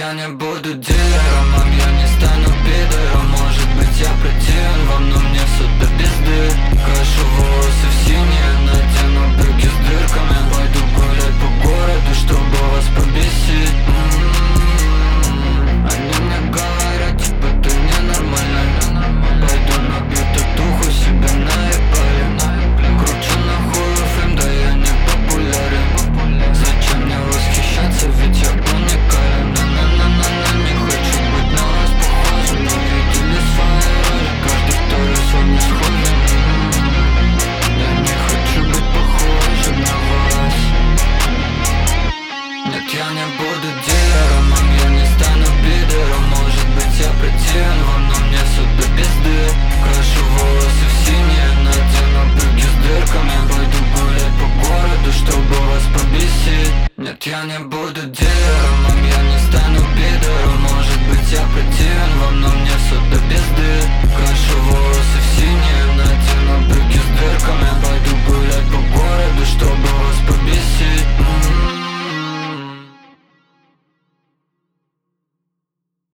я не буду дилером, я не стану пидором. Может быть я противен вам, но мне все до пизды. Крашу волосы в синие, надену брюки с дырками. Пойду гулять по городу, чтобы вас побесить. Они мне говорят, типа ты ненормальный. Пойду набью татуху себе наебали. Кручу нахуй фэм, да я не популярен. Зачем мне восхищаться, ведь я уникален. На-на-на-на-на, не хочу быть на вас похожим. Но видели свои роли, каждый второй с вами схожим. Я не хочу быть похожим на вас. Нет, я не буду дилером, я не стану пидором. Может быть я противен вам, но мне все до пизды. Крашу волосы в синие, надену брюки с дырками. Пойду гулять по городу, чтобы вас побесить. Нет, я не буду дилером, я не стану пидором. Может быть я противен вам, но мне все до пизды. Крашу волосы